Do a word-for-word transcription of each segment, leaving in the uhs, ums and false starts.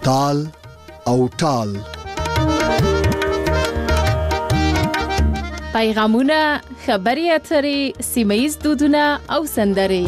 تال او ټال. پیغامونه، خبري اترې، سیمه‌ییز دودونه او سندرې.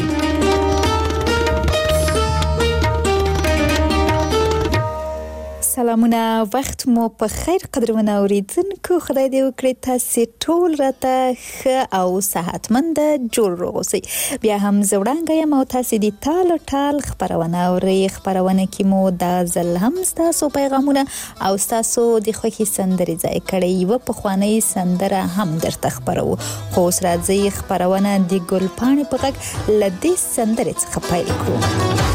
سلامونه، وخت مو په خیر قدرمن اوریدونکو. خدای دې وکړي تاسو ټول راته ښه او صحتمند جوړ روغوسئ. بیا هم زوړانګه یم او تاسو دې تال ټال خبرونه اورئ. خبرونه کې مو د ځل هم تاسو پیغامونه او تاسو د خوښي سندرې ځای کړي. یو په خواني سندره هم درته خبرو. خو اوس راځي خبرونه د ګلپاڼې په غږ لدې سندرې څخه پیل کړو.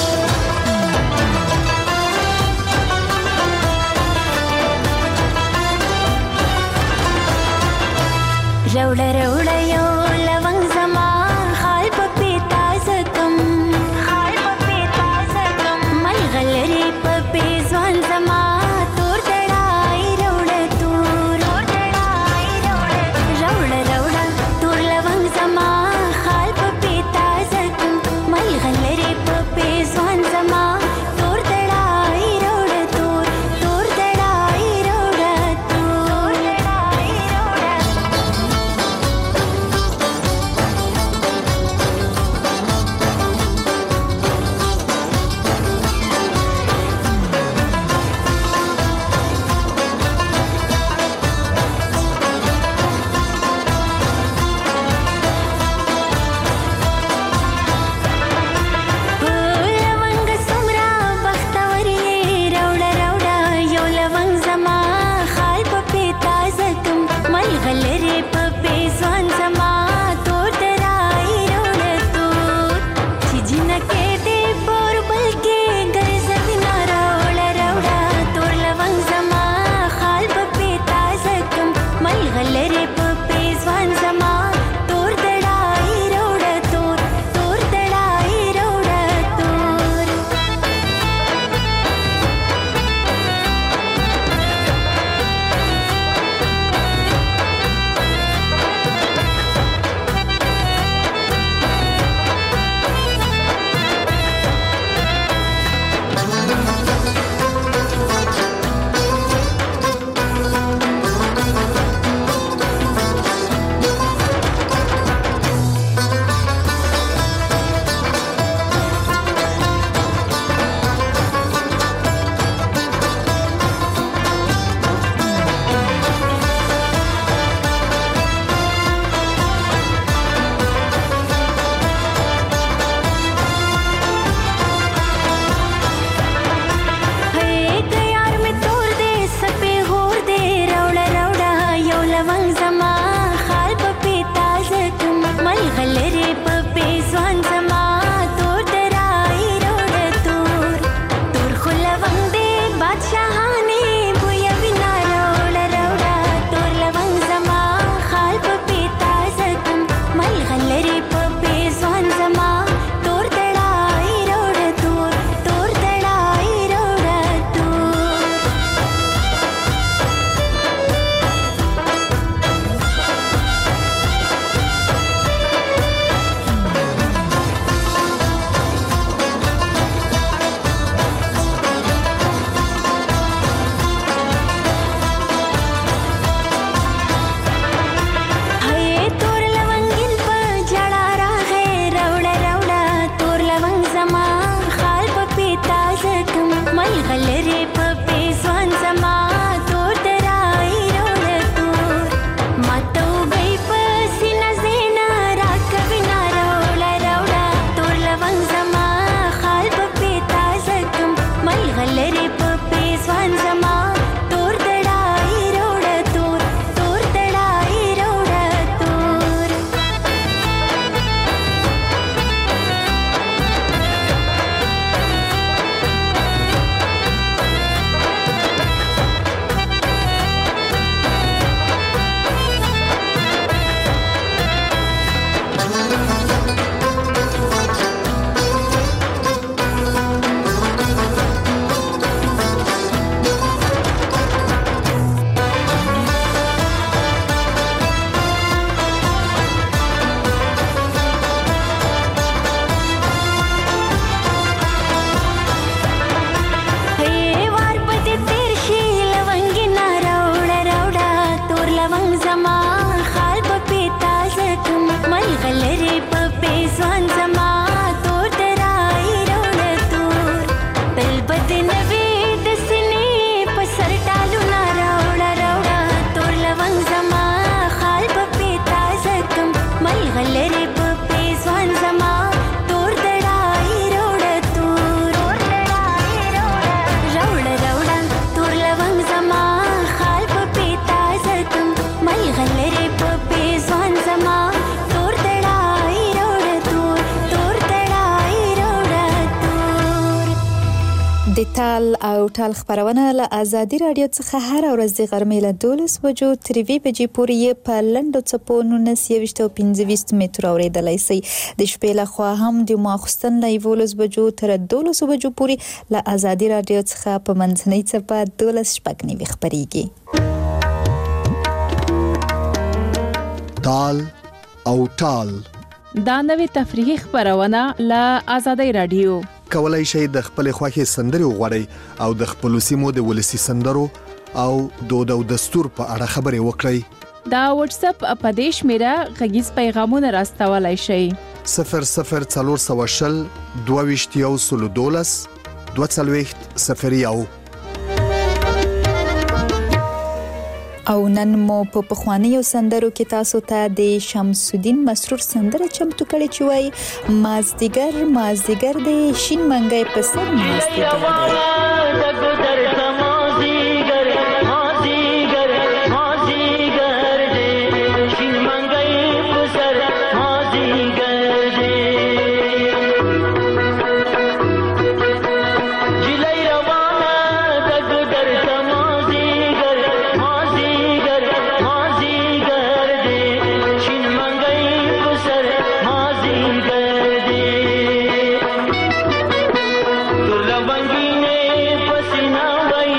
روڑا روڑا یو لونگ زما خال پا پیتا زکم خال پا پیتا زکم ملغلری پا پیزوان زما تور دڑائی روڑا تور تور دڑائی روڑا روڑا روڑا تور لونگ زما خال پا پیتا زکم ملغلری پا پیزوان زما تور دڑائی روڑا تور تور دڑائی روڑا تور دڑائی روڑا د تال او ټال خبرونه له ازادي رادیو څخه هر ورځ د غرمې له دولس بجو تر یوې بجې پورې په لنډو څپو نولس یویشت او پنځه ویشت مترو اورېدلی شئ. د شپې له خوا هم د ماخوستن له یولس بجو تر دولسو بجو پورې له ازادي رادیو څخه په منځنۍ څپه دولس شپږ نوي خپرېږي. تال او ټال دا نوې تفریحي خبرونه له ازادي رادیو. کولای شئ د خپل خوښي سندري وغواړئ او د خپل سیمو د ولسی سندرو او دود او دستور په اړه خبرې وکړئ. دا واتس اپ په دې شمیره غږیز پیغامونه راستولای شئ. صفر صفر څلور سوه شل دوه ویشت یو سلو دولس دوه څلوېښت صفر یو. او نن مو په پخوانیو سندرو کې تاسو ته د شمس الدین مسرور سندره چمتو کړې چې وایي مازدیګر مازدیګر د شین منګی په سر مازدیګر Bangine pasina vai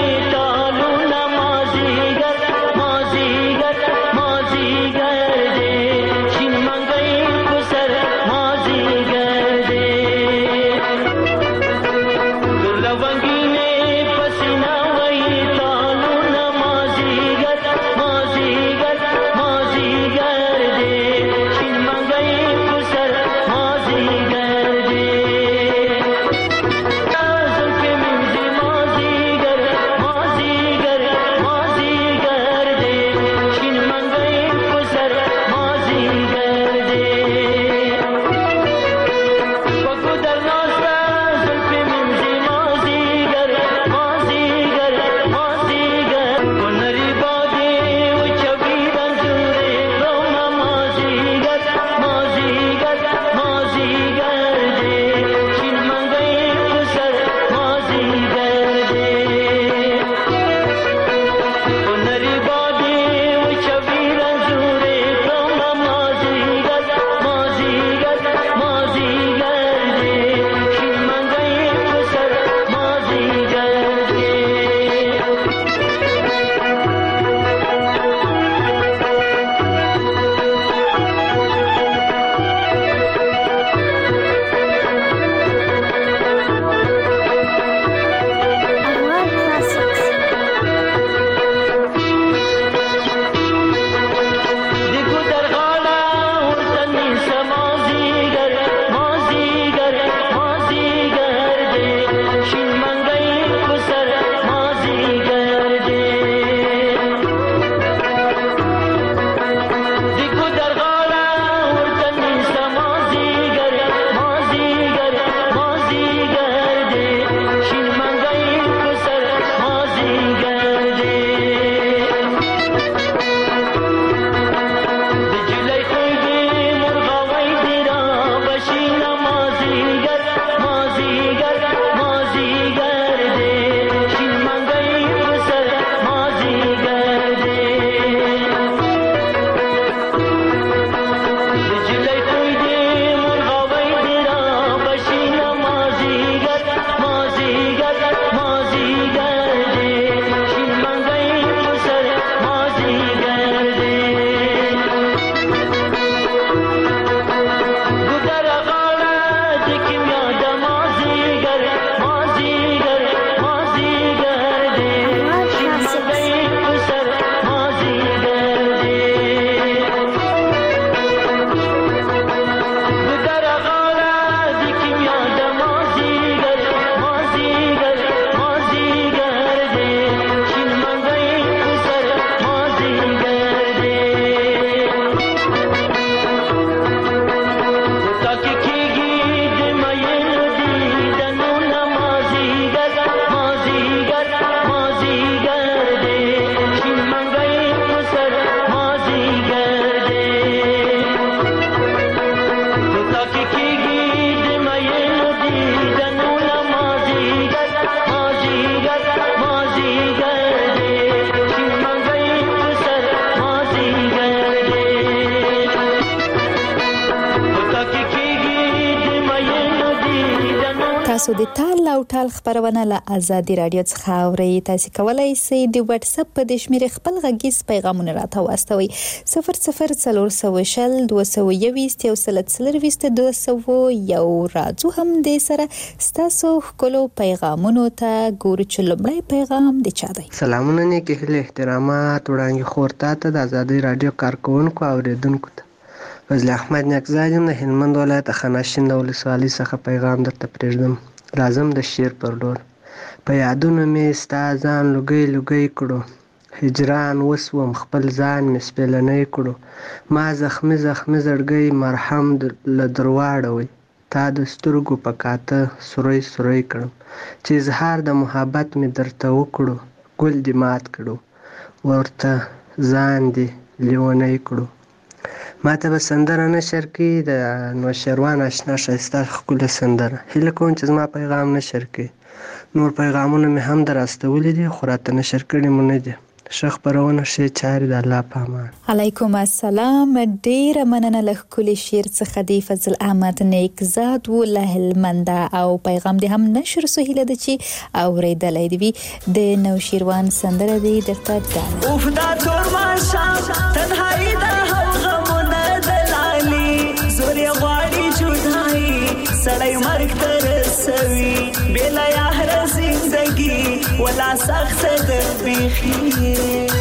تاسو د تال او ټال خبرونه له آزادي رادیو څخه اورئ. تاسو کولای شئ د واتس اپ په د شمیرې خپل غږیز پیغامونه راته واستوئ صفر صفر څلور سوه شل دوه سوه یوویشت یو سل څلرویشت دوه سوه یو. راځو هم د سره ستاسو ښکلو پیغامونو ته ګورو چې لومړی پیغام د چا دی. سلامونه نیکې هیلې احترامات وړاندې خورتا ته د آزادي رادیو کارکوونکو او اوریدونکو ته فضل احمد نیکزاد یم د هلمند ولایت خاناشین د ولسوالۍ څخه پیغام درته پرېږدم. راځم د شعر پر لور. په یادونو مې ستا ځان لوګی لوګی کړو، هجران وسوم خپل ځان مې سپېلنی کړو، ما زخمي زخمي زړګی مرهم له درواړوئ، تا د سترګو په کاته سوری سوری کړم، چې اظهار د محبت مې درته وکړو، ګل دې مات کړو ورته ځان دې لیونی کړو. ما ته به سندره نشر کړي د نوشیروان اشنا ښایسته ښکلې سندره. هیله کوم چې زما پیغام نشر کړي. نور پیغامونه مې هم در استولي دي خو راته نشر کړي مو نه دي. ښه خپرونه ښې چارې د الله په امان. علیکم السلام. ډیره مننه له ښکلي شعر څخه دی فضل احمد نیکزاد و له هلمنده او پیغام دې هم نشر سو. هیله ده چې اورېدلی دې وي. د نوشیروان سندره دی درته ډاله. اوف دا تور ماښام تنهایي ده هم غمونه د لالي، زور یې غواړي جدایي سړی مرګ ته رسوي، بې له یاره زندګي ولا سخته ده بیخي.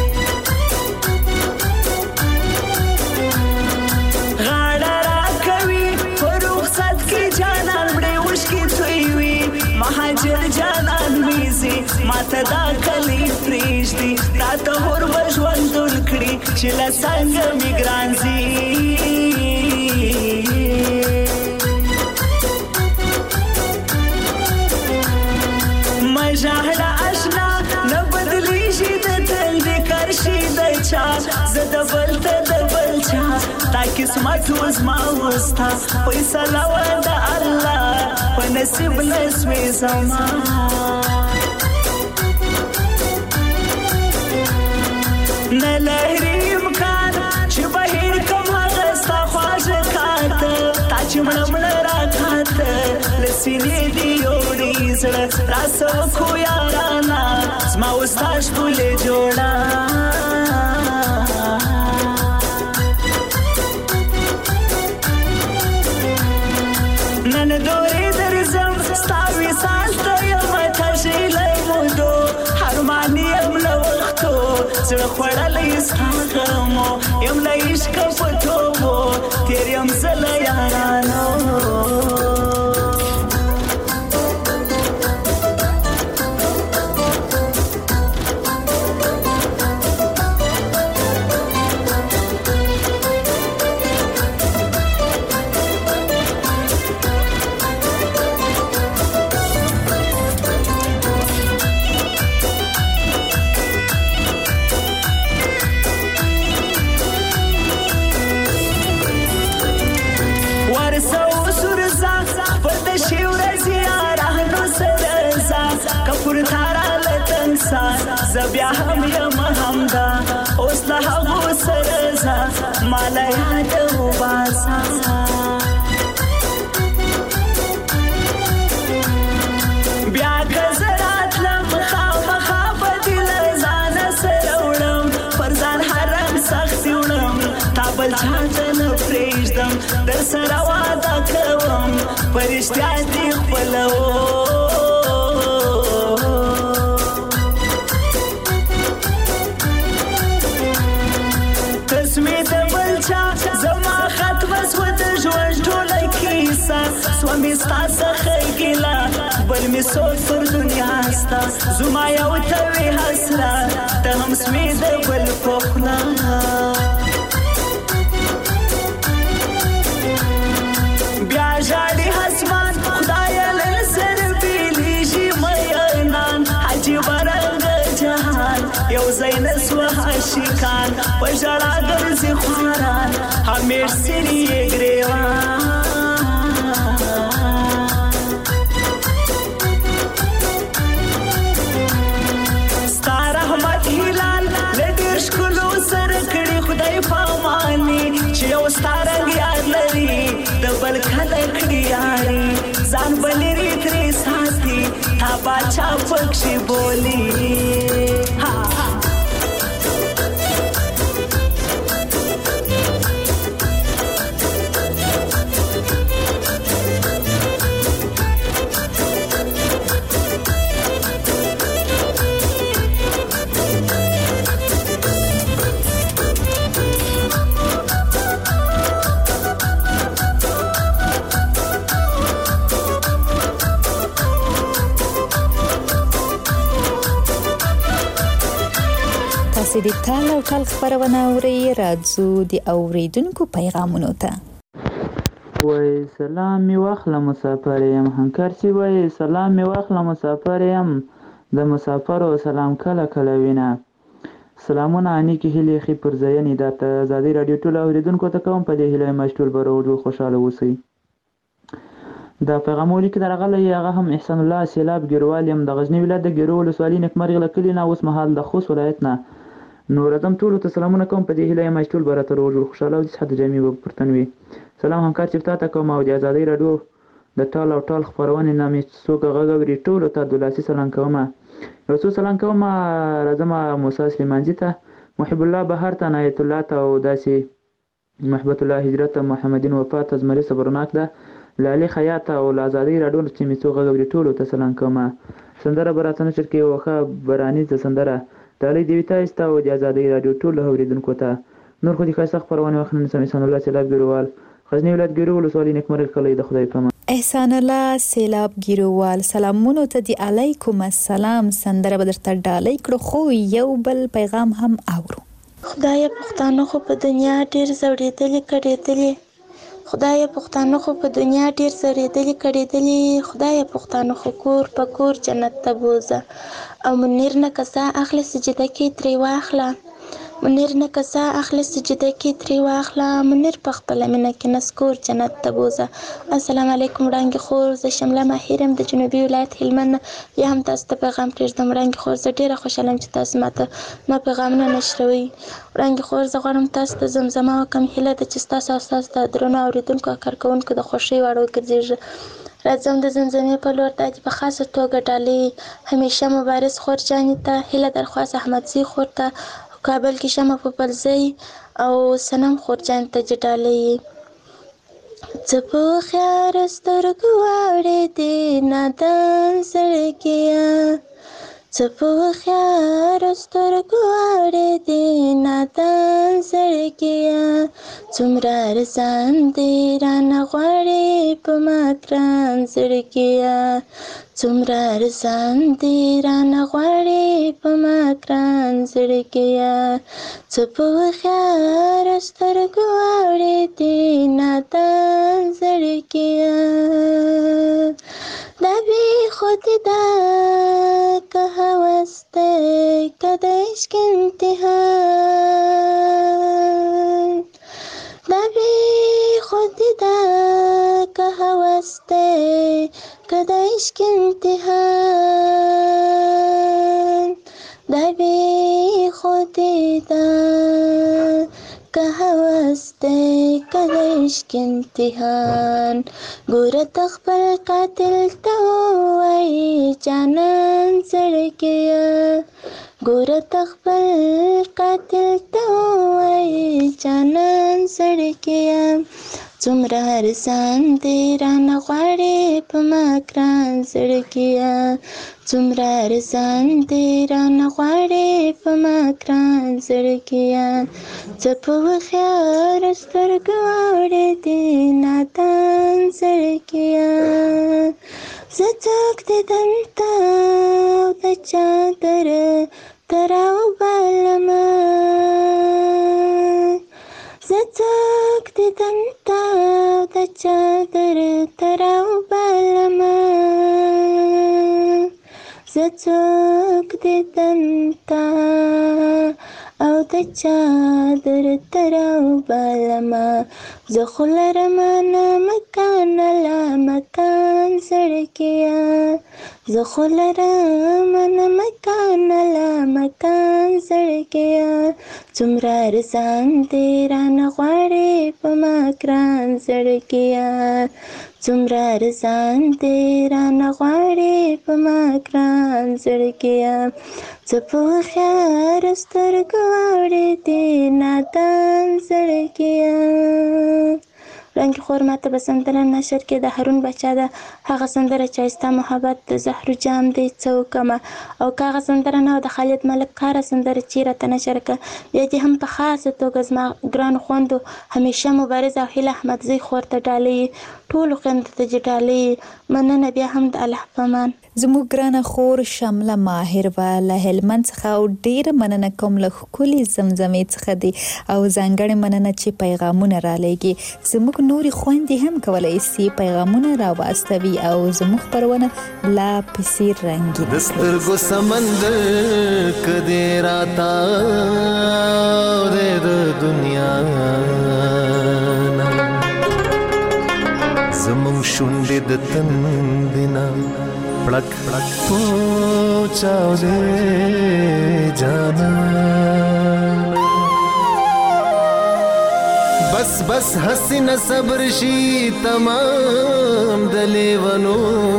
غاړه راکوي په رخصت کې جانان مړې اوښکې تویوي، مهاجر جانان ویزي ماته دا کلی پرېږدي، راته هور به ژوندون کړي چې له څنګه مې ګران ځي. مژاهله اشنا نه بدلیږي د تل د کرشي د چا، زه د بل ته د بل چا، تا قسمت و زما وستا فیصله وه د الله په نصیب نسوې زما. نه لري امکان چې بهیر کم هغه ستا خواږه کاته، تا چې مړه مړه راکاته له سینې دې یوړي زړه راسه وکړو یارانه زما و ستا ښکلې جوړه. نن دورې درځم ستا وصال ته یمه تږې له مودو، هرمان یم له وختو زړه خوړلی ستا غمو، یم له عشقه په توبو تېر یم زه له یارانو. زه بیا هم یم همدا اوس له هغو سره ځه ماله یاده وباسه. بیا که زه راتلم خامخا به دې له ځانه سره وړم، پر ځان حرم سختي وړم، تا بل چا ته نه پرېږدم، در سره واده کوم په رښتیا دې خپلوم. سوه مې ستا څخه ګیله بل مې سوچ پر دنیا ستا، زما یو ته وې حسرت ته هم سوې د بل په خوله. بیا ژاړي اسمان خدایه له سره بېلېږي مینان، عجیبه رنګه جهان یو ځای نه سوه عاشقان، په ژړا ګرځي خواران همېش ځینې یې ګرېوان. ستا رنګ یاد لري د بل کله کړي یاري ځان بلري ترې باچا پکښې بولي ها تاسو د ټال او ټال خبرونه اورئ راځو د اوریدونکو پیغامونو ته وای سلام می واخله مسافر یم هنکار سی وای سلام می واخله مسافر یم د مسافر سلام کله کله وینا سلامونه اني کې هلي خي پر ځینې د آزادۍ رادیو ټول اوریدونکو ته کوم په دې هلي مشتول برو خوشاله اوسئ دا پیغام ولیک درغله هغه هم احسان الله سیلاب ګیروال یم د غزنی ولایت د ګیرو ولسوالۍ نکمرغ لکلی نه اوس مهال د خوست ولایت نه نور ادم ټول ته سلامونه کوم په دې هلي مشتول برته روزو خوشاله او د صحت جامع وبرتنوي سلام همکار چفتا ته کوم او د آزادۍ رادیو د ټال او ټال خبرونه نامې څوک غغوري ټول ته د لاسي سلام کوم یو څو سلام کوم راځم موسی سلیمانجی ته محب الله بهر ته نایت الله ته او داسي محبت الله هجرت محمدین وفات ازمري صبرناک ده لالی خیاط او آزادۍ رادیو چې می څو غغوري ټول ته سلام کوم سندره براتنه شرکې وخه برانی ته سندره دالي دی ویتا است او د آزادۍ رادیو ټول اوریدونکو ته نور خو دې خاصه خبرونه وخنه سم احسان الله سیلاب ګروال غزنی ولایت ګیرو ولسوالۍ نکمرغ کلی د خدای پامان احسان الله سیلاب ګیروال سلامونو ته دی علیکم السلام سندره بدرته ډالۍ کړو خو یو بل پیغام هم اورو خدای پښتانه خو په دنیا ډیر زړېدلې کړېدلې خدای پښتانه خو په دنیا ډیر زړېدلې کړېدلې خدای پښتانه خو کور په کور جنت ته بوزه او منیر نه کسا اخلي سجده کې تری واخله منیر نه کسا اخلي سجده کې تری واخله منیر په خپل مینه کې نسکور جنت ته بوزه السلام علیکم وړاندې خور زه شمله ماهرم د جنوبي ولایت هلمند یا هم تاسو ته پیغام پرېږدم وړاندې خور زه ډیره خوشحاله یم چې تاسو ماته ما پیغامونه نشروئ وړاندې خور زه غواړم تاسو ته زمزمه وکړم هیله ده چې ستاسو او ستاسو د درنو اوریدونکو او کارکوونکو د خوښۍ وړ وګرځېږي راځم د زمزمې په لور دا چې په خاصه توګه ډالۍ همیشه مبارز خورجانې ته هیله درخواست احمدزي خور ته کابل کې شمه په پلزۍ او سنم خورجان ته چې ډالۍ څه په هوښیار سترګو واړېدې نادان زړګیه څه په هوښیار سترګو واړېدې نادان زړګیه څومره ارزان دې رانه غواړې په ما ګران زړګیه څومره ارزان دې رانه غواړې په ما ګران زړګیه څه په هوښیار سترګو واړېدې نادان زړګیه دا بې خودي ده که هوس دی که د عشق امتحان دا بې خودي ده که هوس دی که د عشق امتحان دا بې خودي ده که هوس دی که د عشق امتحان ګوره ته خپل قاتل ته ووایې جانان زړګیه ګوره ته خپل قاتل ته ووایې جانان زړګیه څومره ارزان دې رانه غواړې په ما ګران زړګیه څومره ارزان دې رانه غواړې په ما ګران زړګیه څه په هوښیار سترګو واړېدې نادان زړګیه زه څوک دیدم ته او د چادر ته راوبالمه زه څوک دیدم ته او د چادر ته راوبالمه زه څوک دیدم ته او د چادر ته راوبالمه زه خو لرمه نه مکان له مکان زړګیه زه خو لرمه نه مکان له مکان زړګیه څومره ارزان دې رانه غواړې په ما ګران زړګیه څومره ارزان دی رانه غواړې په ما ګران زړګیه څه په هوښیاره سترګو واوړې دې نادان زړګیه. وړانګې خور ماته به سندره نشر کې د هارون باچا ده هغه سندره چې ستا محبت د زهرو جام دی څه وکمه، او که هغه سندره نه د خالد ملک کاره سندره چې راته نشر کړه. بیا دې هم په خاصه توګه زما ګرانو خویندو همیشه مبارزه او هیله احمدزۍ خور ته ډالۍ ټولو خویندو ته چې ډالۍ مننه. بیا هم د الله په امان. زموږ ګرانه خور شمله ماهر به له هلمند څخه او ډیره مننه کوم له ښکلې زمزمې څخه دی او ځانګړې مننه چې پیغامونه رالیږي. زموږ نورې خویندې هم کولی سي پیغامونه راواستوي او زموږ خپرونه لا پسې رنګین د سترګو سمندر کدې راتاو دی د دنیا زمون شونډې د تندې نه پړک پړک پوچاو دی جانا بس بس حسینه صبر شي تمام د لیونو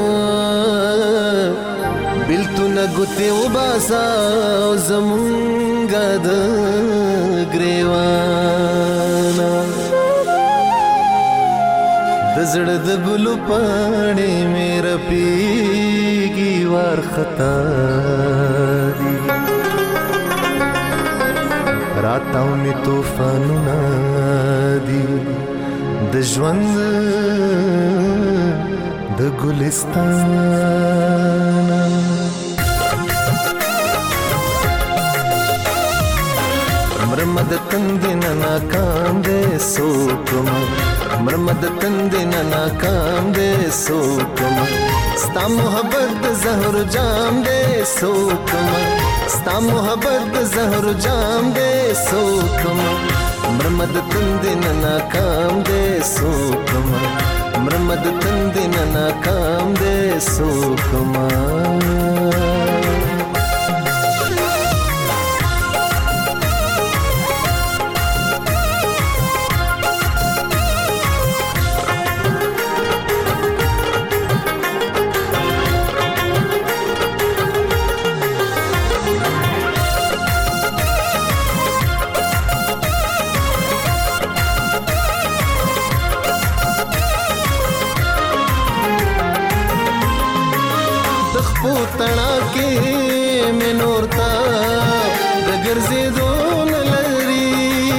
بیلتونه ګوتې وباسه او زمونږه د ګریوانه د زړه د ګلو پاڼې مې رپېږي وارخطا دي راتاو مې طوفانونه دي د ژوند د ګلستان مرمد تندې نه ناکام دی څوکمه مرمد تندې نه ناکام دی څوکمه ستا محبت د زهر جام دی څوکمه ستا محبت د زهر جام دی څوکمه مرمد تندې نه ناکام دی څوکمه مرمد تندې نه ناکام دی څوکمه تڼا کې مې نور تا د ګرځېدو نه لري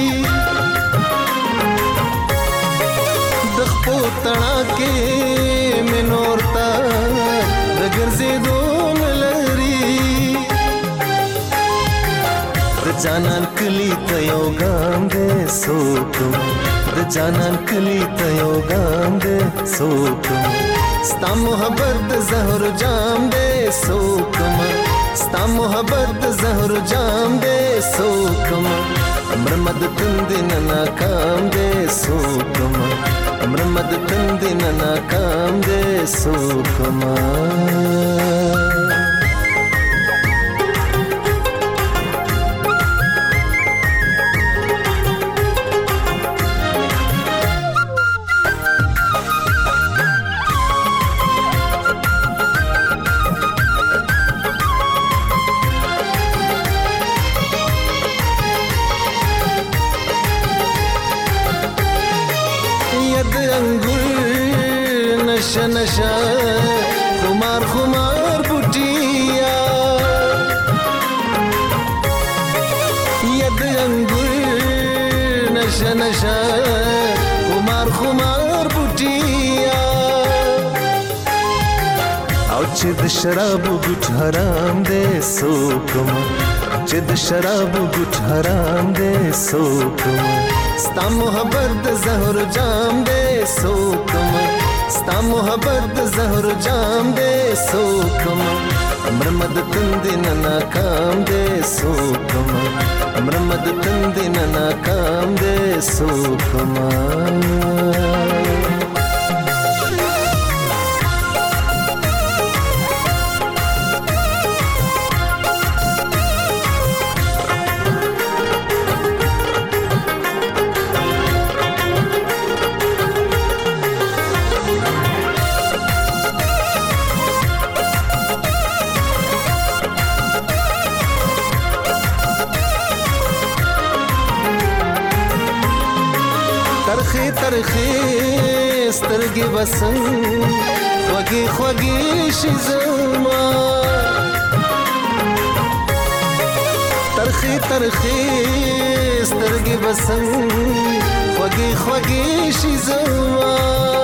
د خپو تڼا کې مې نور تا د ګرځېدو نه لري د جانان کلی ته یو ګام دی څوکم د جانان کلی ته یو ګام دی څوکم ستا محبت د زهر جام دی څوکمه ستا محبت د زهر جام دی څوکمه مرمد تندې نه ناکام دی څوکمه مرمد تندې نه ناکام دی څوکمه نشا نشا خمار خمار بوټیا ید انګور نشا نشا خمار خمار بوټیا او چې د شراب ګټ حرام دی څوکمه چې د شراب ګټ حرام دی څوکمه ستا محبت د زهر جام دی څوکمه ستا محبت د زهر جام دی څوکمه مرمد تندې نه ناکام دی څوکمه مرمد تندې نه ناکام دی څوکمه ترخې سترګې بسنګ خوږې خوږې شي زما ترخې ترخې سترګې بسنګ خوږې خوږې شي زما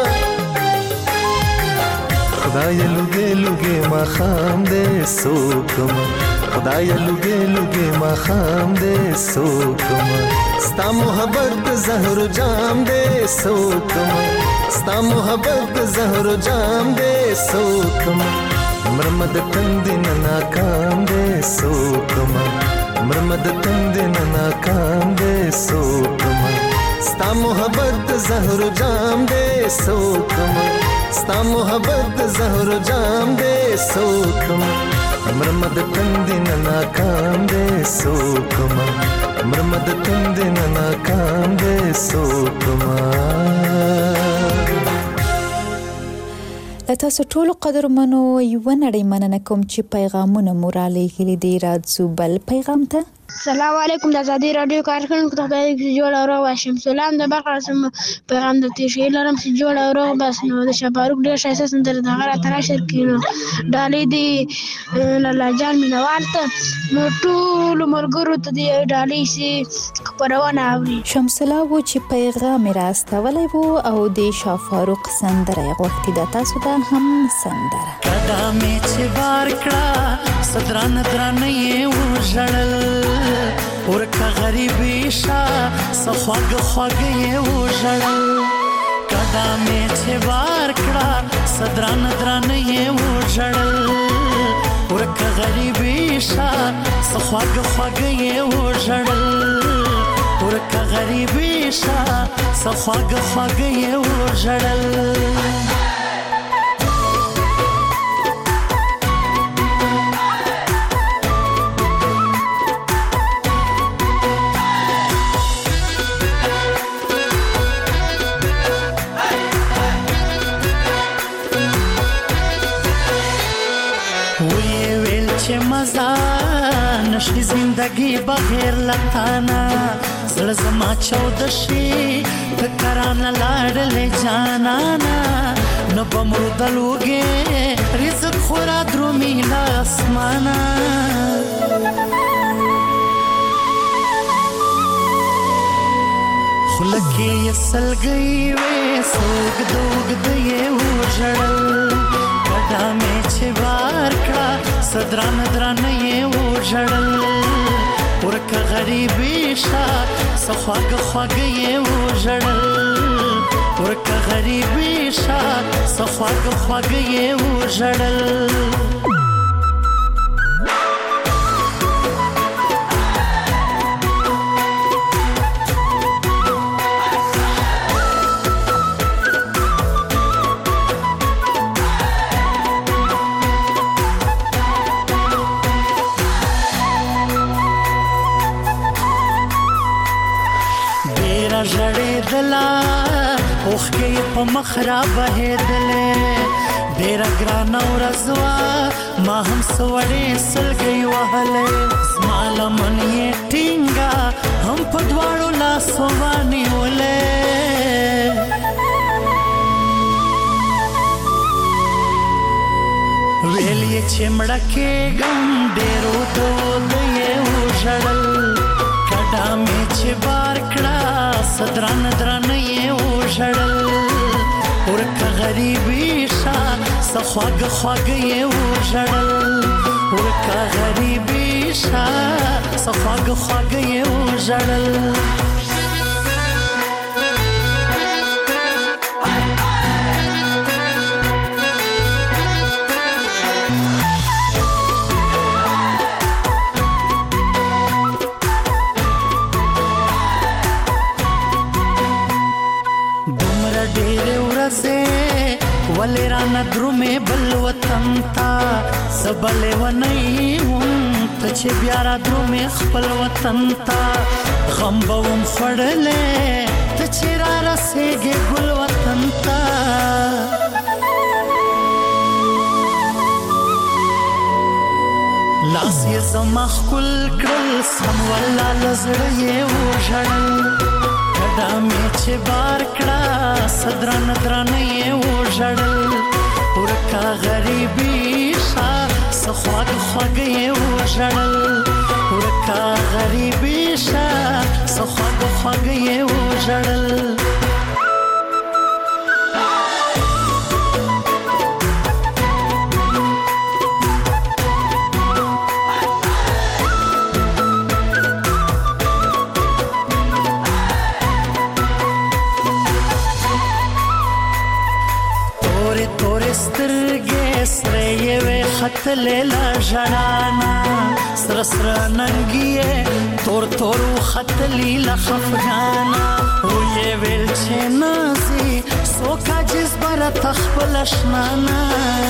خدای لوګې لوګې ما خام دې سوکم خدای لوګې لوګې ما خام دې سوکم ستا محبت زهر جام دې سوکم ستا محبت زهر جام دې سوکم مرمد تند نه ناکام دې سوکم مرمد تند نه ناکام دې سوکم ستا محبت زهر جام دې سوکم ستا محبت زهر جام دې سوکم مرمد تند نه ناکام دې سوکم مرمد تند نه ناکام دې سوکم تاسو ټول قدرمنو یو نړۍ مننه کوم چې پیغامونه مورالي غلي دی راځو بل پیغام ته السلام علیکم د ازادي رادیو کارکونکو ته خدای دې جوړ او روغ واشم سلام د بقره سم پیغام د تشیل لرم چې جوړ او روغ بس نو د شپاروک ډیر شایسته سندره د غره تر شر کینو ډالې دی لالا جان مینوالته نو ټول مرګرو ته دی ډالې سي پرونه اوري شمس الله و چې پیغام راستولای وو او د شفاروق سندره غوښتي د تاسو ته هم سندره قدمه چې بار کړه صدران درنه و ژړل ورکه غریبی شا سخواگ خواگی و جڑل قدامی چه بار کڑا صدران درانی و جڑل ورکه غریبی شا سخواگ خواگی و جڑل ورکه غریبی شا سخواگ خواگی و جڑل نشی زندگی بغیر لتانا زړه زما چودشي فکران لاړلې جانانا نو بمردلوګې رزق خورا درومي لاسمانا خلکې یسلګي وې سوګ دوګ دې وژړل قدمه چې بار کړه صدران درانه یې وژړل ورکه غریبی شا سخواګ خواګ یې وژړل ورکه غریبی شا سخواګ خواګ یې وژړل ژړېدله اوښکې په مخ رابهېدلې ډېره ګرانه ورځ وه ما هم څه وړې سلګۍ وهلې زما لمن یې ټینګه هم په دواړو لاسو ونیولې ویل یې چې مړه کېږم ډېرو دود یې وژړل کډه مې چې بار کړه صدران درانه یې وژړل ورکه غریبی شا سخواګ خواګ یې وژړل ورکه غریبی شا سخواګ خواګ یې وژړل ولی رانا درومې بل وطن تا سبلې ونی هم ته چې بیا را درومې خپل وطن تا غم به وم خوړلې ته چې را رسېږې ګل وطن تا لاس یې زما ښکل کړل سم والله له زړه یې وژړل کډه مې چې بار کړه صدرن درنه یې وژړل ورکا غریبي ښه څه خواږه خواږه یې وژړل ورکا غریبي ښه څه خواږه خواږه یې وژړل خطلې لا ژړانا سره سره ننګي تور تور خطلې لا خفغانا وې ویل چې نازي سوکا جذبره تخپل شنانا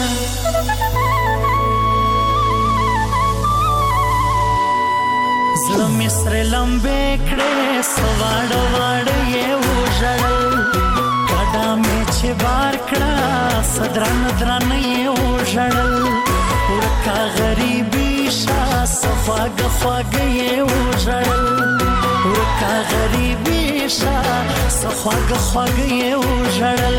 زړه مې سره لمبې کړې سواړ واړ یې وژړل کډه مې چې بار کړه صدرن درن یې وژړل ورکا غریبي ښه څه خواږه خواږه یې وژړل ورکا غریبي ښه څه خواږه خواږه یې وژړل.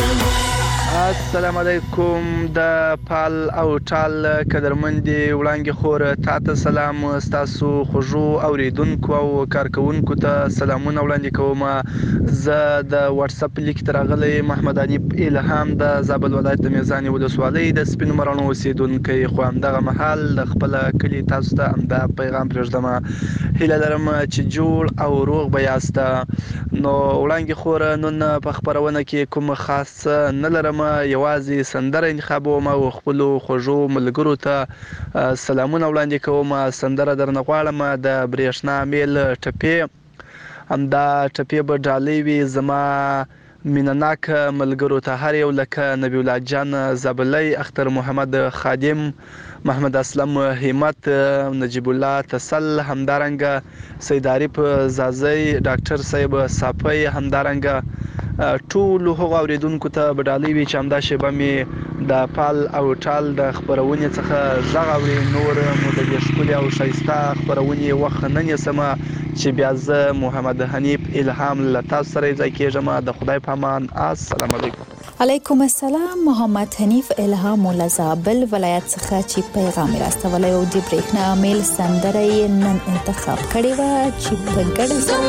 السلام علیکم د پال او ټال قدرمندي وړانګې خور تاسو سلام تاسو خوږو اوریدونکو او کارکونکو ته سلامونه وړاندې کوم. زه د واتس اپ لیک ترغلې محمد علي الهام د زابل ولایت د میزان ولسوالۍ د سپینو مرانو اوسیدونکو خو همدغه محل د خپل کلی تاسو ته امدا پیغام پرېږدم. هیله لرم چې جوړ او روغ به یاست. نو وړاندې خور نن په خبرونه کې کوم خاص نه لرم، یوازې سندره انتخابوم او خپل خوږو ملګرو ته سلامونه وړاندې کوم. سندره درنه غواړم د برېښنا میل ټپې، همدا ټپې به ډالۍ وي زما مینناک ملګرو ته، هر یو لکه نبی الله جان زابلی، اختر محمد خادم، محمد اسلم همت، نجیب الله تسل، همدارنګه سید عارف زازی، ډاکټر صاحب صافی، همدارنګه ټول هغه اوریدونکو ته بدالي وي چې همدا شیبه مې د پال او ټال د خبرونې څخه غږ اوري. نور مو د دې ښکلې او ښایسته خبرونې وخت نه نیسم چې بیا زه محمد حنیف الهام له تاسو سره ځای کېږم. د خدای په امان. السلام علیکم. علیکم السلام. محمد حنیف الهام له زابل ولایت څخه چې پیغام راستولی او د برېښنا میل سندره یې نن انتخاب کړې وه چې په ګډه سره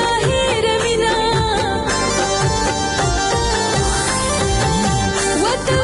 وطن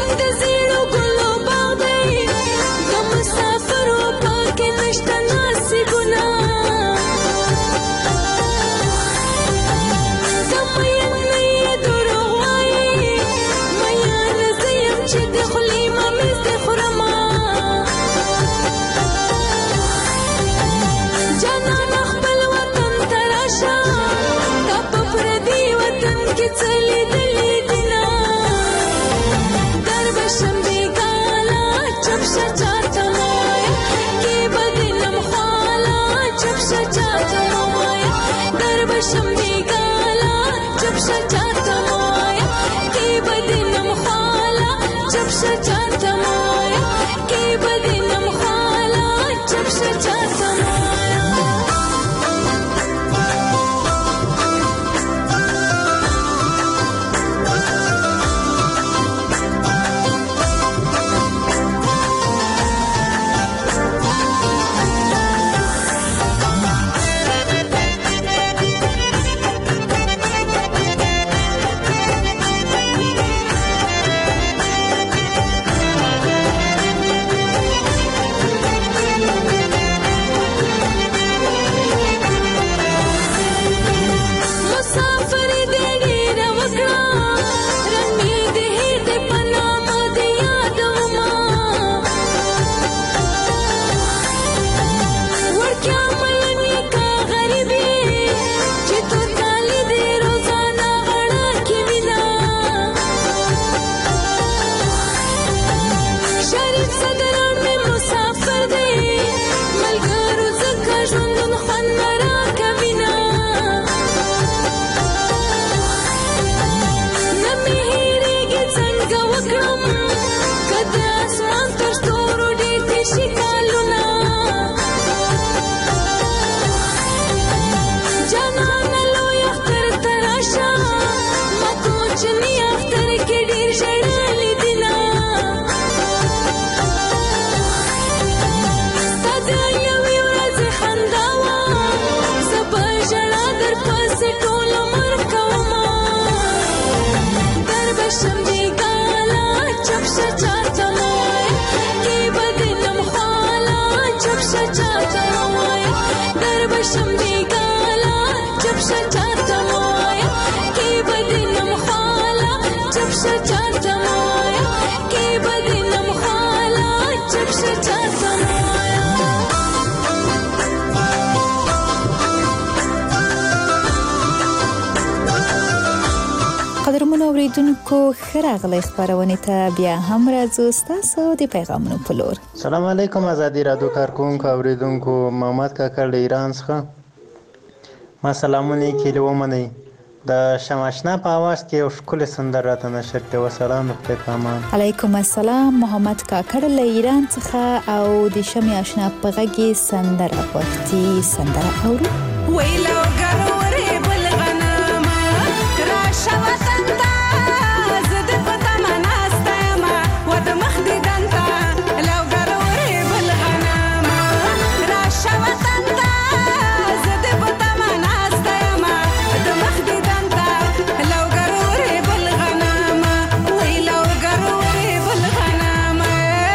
اوریدونکو ښه راغلی خپرونې ته بیا هم راځو ستاسو د پیغامونو په لور. سلام علیکم ازادي رادیو کارکونکو اوریدونکو، محمد کاکړ له ایران څخه. ما سلامونه کیلې ومنئ. د شماشنا په اواز کې یو ښکلی سندره راته نشر کړې وه. سلام د خدای په امان. علیکم السلام، محمد کاکړ له ایران څخه او د شمې اشنا په غږ کې سندره وختي سندره اورو. ویلو ګرورې بل غنما راشه وطن ته زه د په تمه ناسته یمه و د مخ دیدن ته لو ګرورې بل غنما راشه وطن ته زه د په تمه ناسته یمه د مخ دیدن ته لو ګرورې بل غنما ویلو ګرورې بل غنما.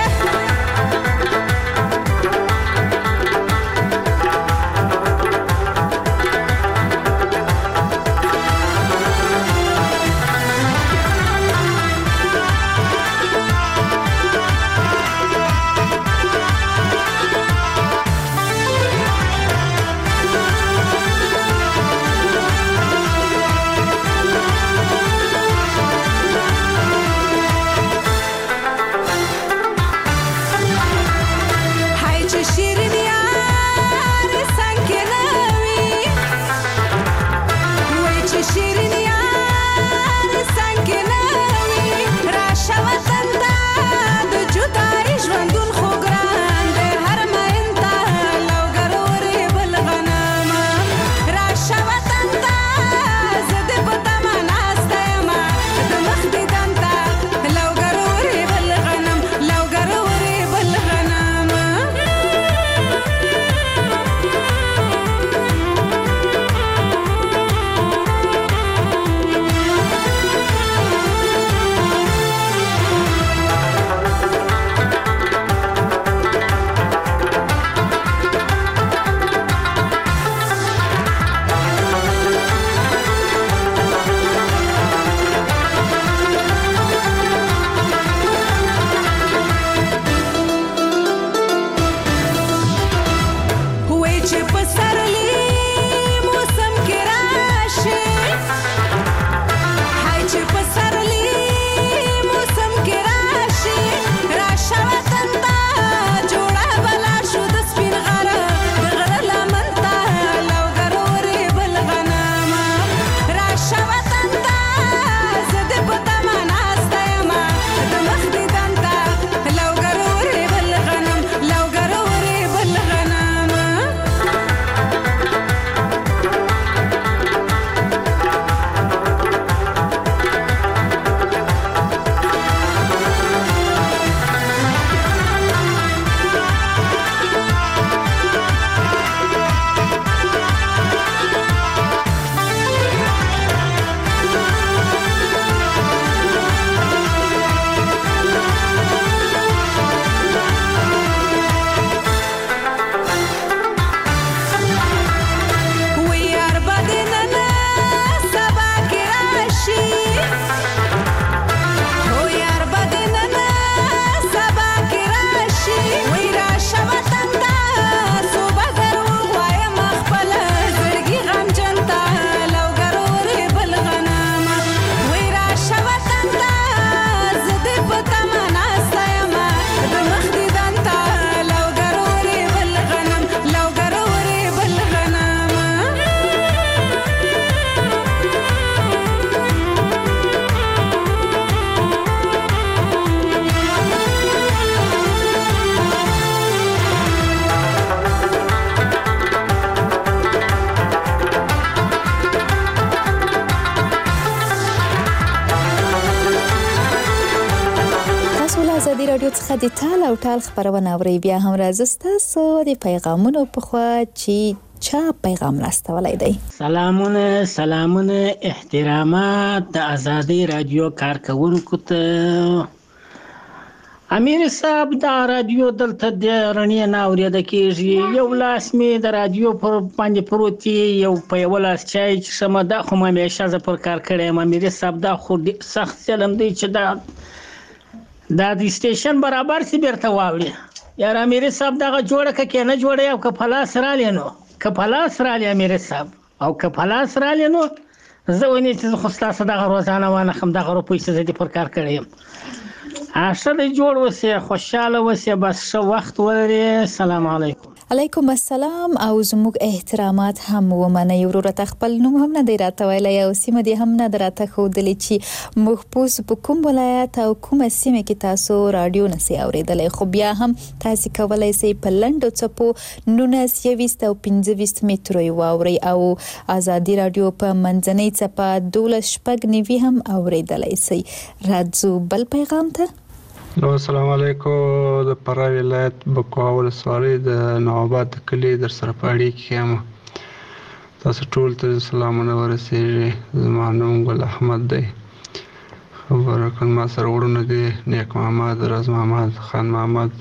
ازادي رادیو څخه د ټال او ټال خبرونه اوري. بیا هم راځي تاسو د پیغامونو په خوا چې چا پیغام راستولای دی. سلامونه سلامونه احترامات د ازادي رادیو کارکونکو ته. امیر صاحب د رادیو دلته د رڼې نه اورېده کېږي. یو لاس مې د رادیو پر باندې پروت یو په یو لاس چای چې سمه ده خو ما همیشه زه پر کار کړی یم. امیر صاحب دا خو سخت ظلم دی چې دا دا د سټیشن برابر سی بیرته واوړي. یار امیر صاحب دغه جوړه که کې نه جوړه او که پلاس رالی نو که پلاس رالی امیر صاحب او که پلاس رالی نو زه ونی چې خو ستاسو دغه روزانه وانه خم دغه روپۍ چې زه دې پر کار کړی یم ښه دی جوړ اوسې خوشحاله اوسې بس ښه وخت ولرې سلام علیکم علیکم السلام او زموږ احترامات هم ومنئ وروره خپل نوم هم نه دی راته ویلی او سیمه دې هم نه ده راته ښودلې چې محفوظ په کوم ولایت او کومه سیمه کې تاسو راډیو نسئ اورېدلی خو بیا هم تاسې کولی سئ په لنډو څپو نولس یویست او پنځه ویشت مترو یې واورئ او ازادي راډیو په منځنۍ څپه دولس شپږ نوي هم اورېدلی سئ راځو بل پیغام ته نو السلام علیکم د فراه ولایت بکواه ولسوالۍ د نواباد د کلي در سره په اړیکې کې یم تاسو ټول ته سلامونه ورسېږي زما نوم ګل احمد دی خبره کړم ما سره وړونه دي نیک محمد راز محمد خان محمد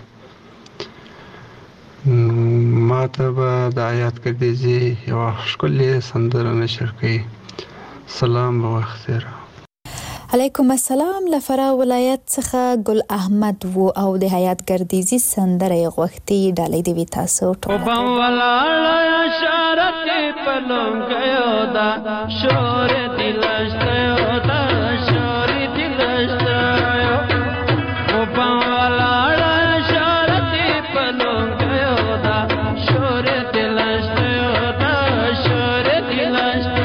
ما ته به د آیات کردیزي یوه ښکلې سندره نشر کوي سلام به وخت تېر علیکم السلام لفرا ولایت څخه ګل احمد وو او د حیات ګردیزي سندره یې غوښتي ډالۍ دې وي تاسو ټول وبم ولاړه شارت پلونګیو دا شور دلشتیو دا شور دلشتیو وبم ولاړه شارت پلونګیو دا شور دلشتیو دا شور دلشتیو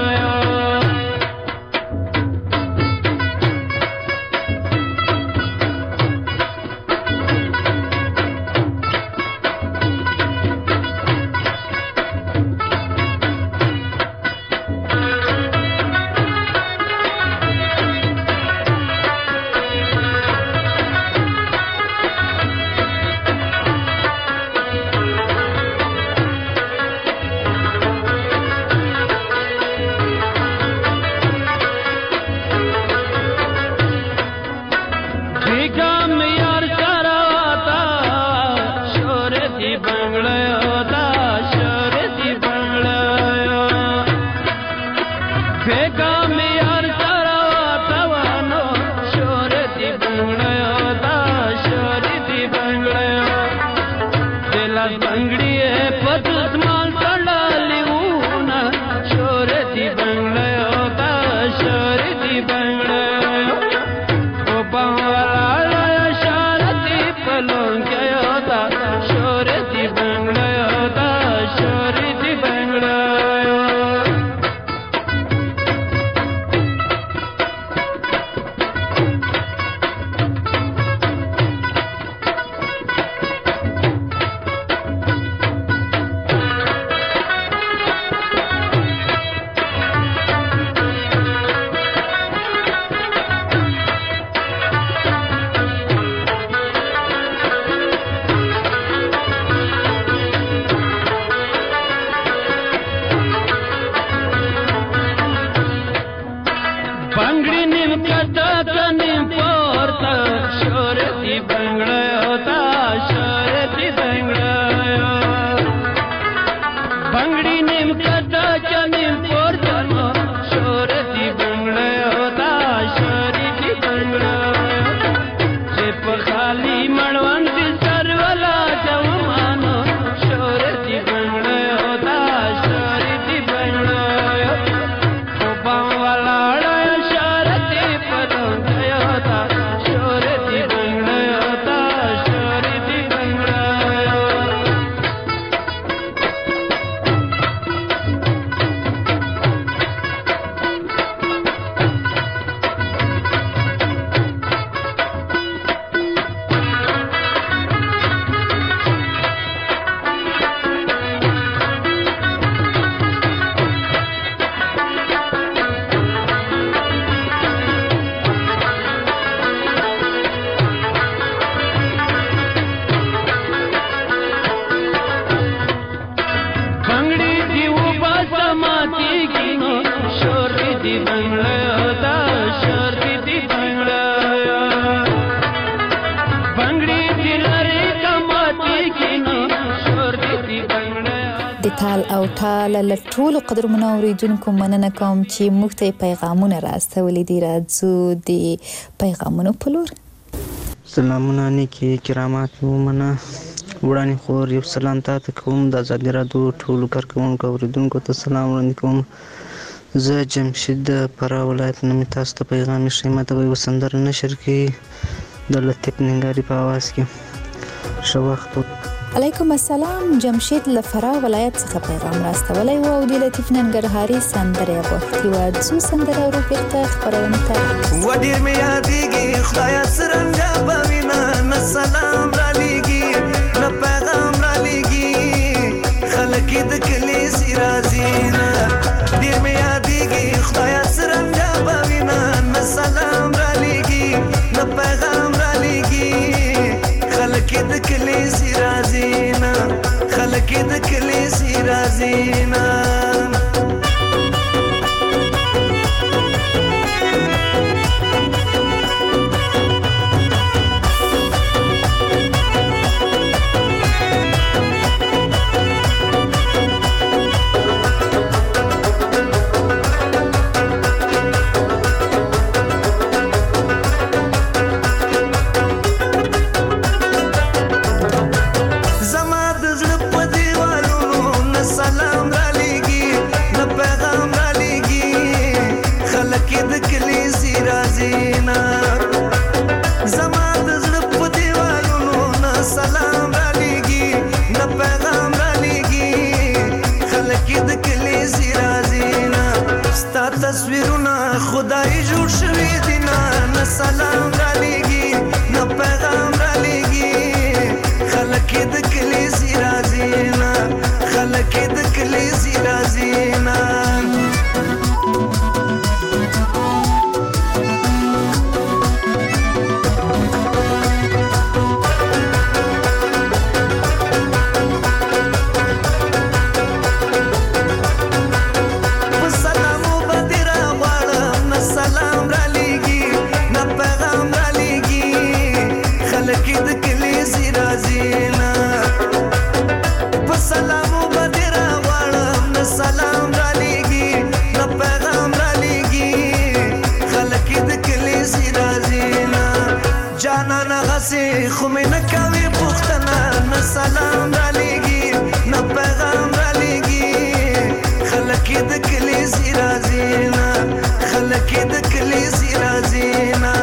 او ټاله له ټولو قدرمنو اوریدونکو مننه کوم چې موږ ته پیغامونه راستولي دي راځو د پیغامونو په لور سلامونه نیکی کرامات ومنه وړاندې خور یو سلام تاسو کوم د ازادي راډیو ټولو کارکونکو اوریدونکو ته سلام وړاندې کوم زه جمشید د فراه ولایت نه مې تاسو ته پیغام ښیم. ماته به یوه سندره نشر کړي د لطیف ننګاري په اواز کې. ښه وخت. علیکم السلام. جمشید له فراه ولایت څخه پیغام راستولی و او د لطیف ننګرهاري سندرې غوښتي وه. ځو سندره ورو بېرته خپرونې ته. و ډېر مې یادېږي خدایه څرنګه به وینه نه سلام رالیږي نه پیغام رالیږي خلک یې د کلي سي راځي نه. ډېر مې یادېږي خدایه څرنګه به وینه نه سلام رالیږي نه پیغام رالیږي خلک یې د کلي سي راځي نه خلک یې د کلي سي راځي نه. تصویرونه خدای جوړ شوي دي نه نه سلام رالیږي نه پیغام رالیږي خلک یې د کلي سي راځي نه خلک یې د کلي سي راځي نه. خو مې نه کوي پوښتنه نه سلام رالیږي نه پیغام رالیږي خلک یې د کلي سي راځي نه خلک یې د کلي سي راځي نه.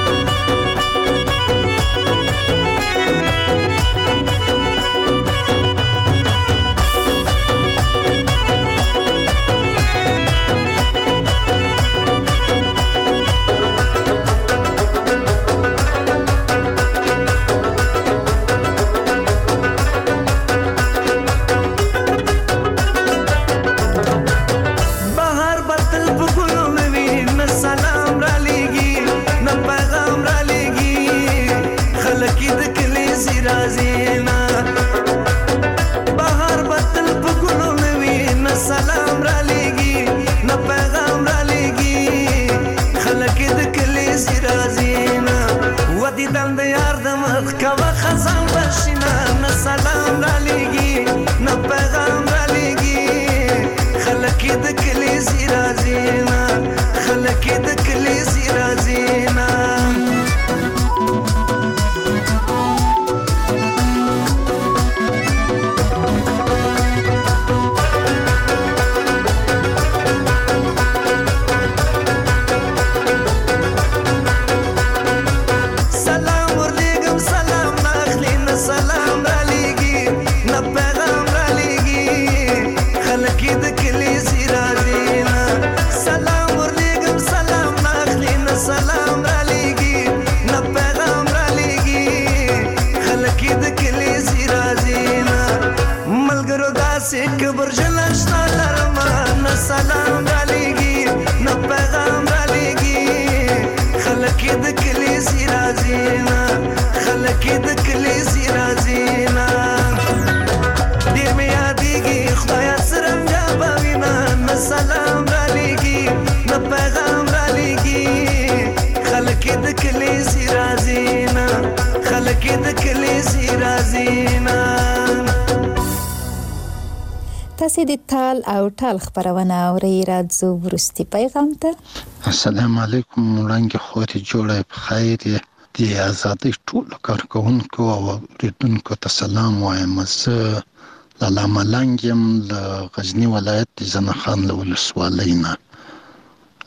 تاسې د تال او ټال خبرونه اورئ. راځو وروستي پیغام ته. السلام علیکم. وړاندې خورې جوړه په خیر د آزادۍ ټولو کارکوونکو او اورېدونکو ته سلام وایم. زه لالا ملنګ یم له غزني ولایت د زنه خان له ولسوالۍ نه.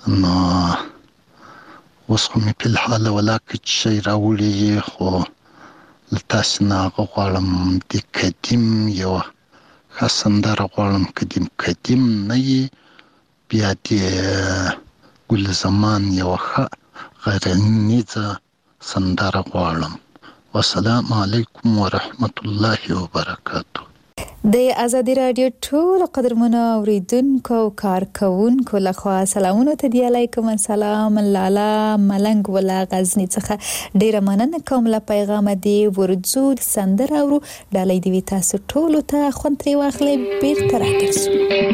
نو اوس خو مې په الحال ولا کې شي راوړي خو لتاسو نه غواړم د قدیم یو خاصندره غواړم قدیم قدیم نه بیا د ګل زمان یو غرنیزه سندره غواړم. والسلام علیکم ورحمت الله وبرکاته. د ازادي رادیو ټول قدرمنو اوریدونکو او کارکونکو لخوا سلامونه ته دی. علیکم السلام. لالا ملنګ ولا غزنی څخه ډیره مننه کوم. لا پیغام دی ورځو سندره اورو ډالۍ دی تاسو ټول ته خوند تری واخلې بیرته راګرځو.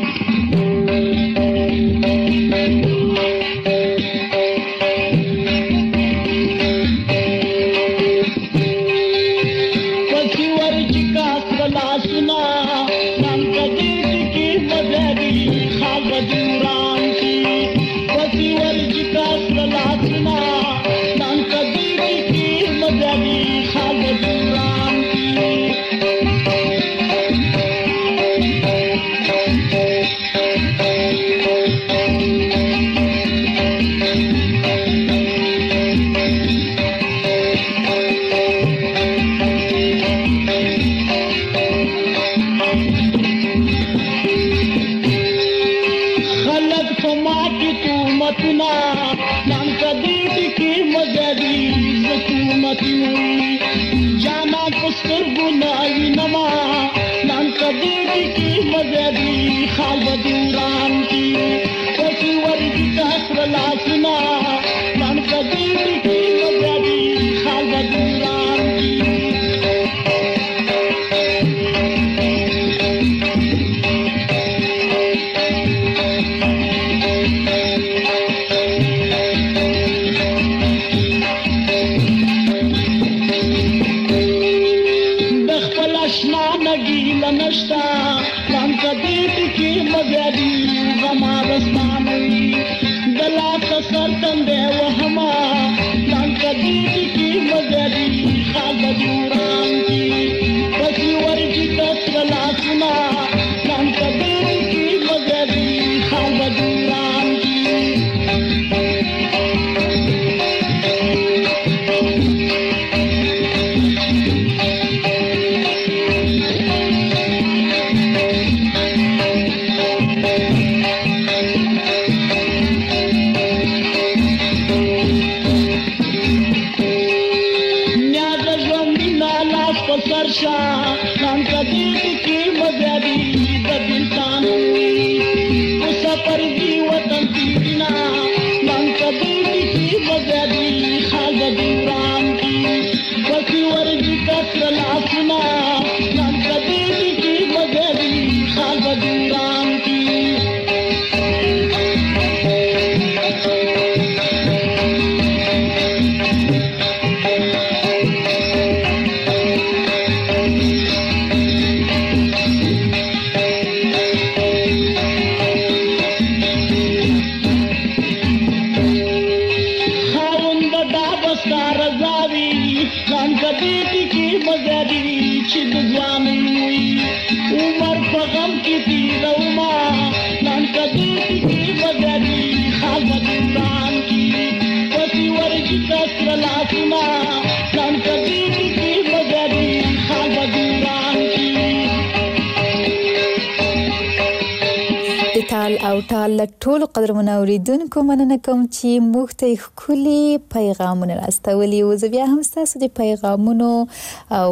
او ټال ټول قدرمن اوریدونکو مننه کوم چې موږ ته خولي پیغامونه راستولي او زه بیا هم تاسو د پیغامونو او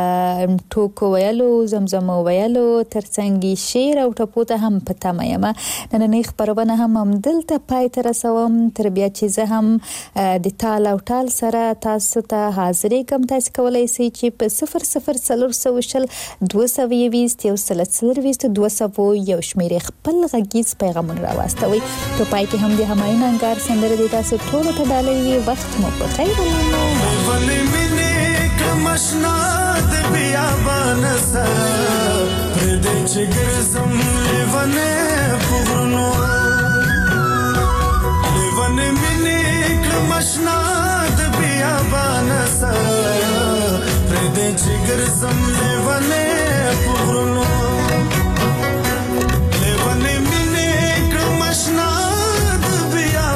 ټوکو ویلو زمزمو ویلو ترڅنګ شعر او ټپو ته هم پته مېما نن نه خبرونه هم هم دلته پای تر سوم تر بیا چې زه هم د ټال او ټال سره تاسو ته حاضرې کوم. تاسو کولای شئ چې په صفر صفر څلور سوه شل دوه سوه یوویشت یو سل څلرویشت دوه سوه یو شمېرې خپل غږیز پیغامونه راوستوي. په پای کې هم د همایون انګار سندره د تاسو ټول ته ډالۍ وي. وخت مو په خیر ولې مینه کمشنا د بیابان سره پر دې چې ګرځم لیونه پغرنو لیونه مینه کمشنا د بیابان سره پر دې چې ګرځم لیونه پغرنو لیونه مینه کمشنا د بیابان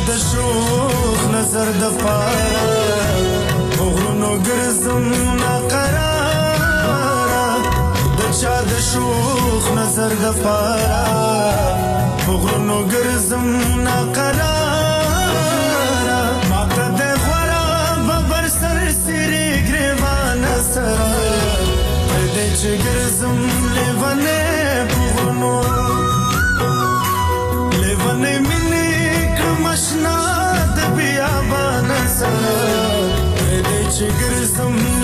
د شوخ نظر د پاره غرونو ګرځم ناقراره د چا د شوخ نظر د پاره غرونو ګرځم ناقراره ماته د غورا ببر سر سری ګریوان سره دې چې ګرځم لیوانه غرونو لیوانه مینه کمشنا د بیابان سره دې چې ګرځم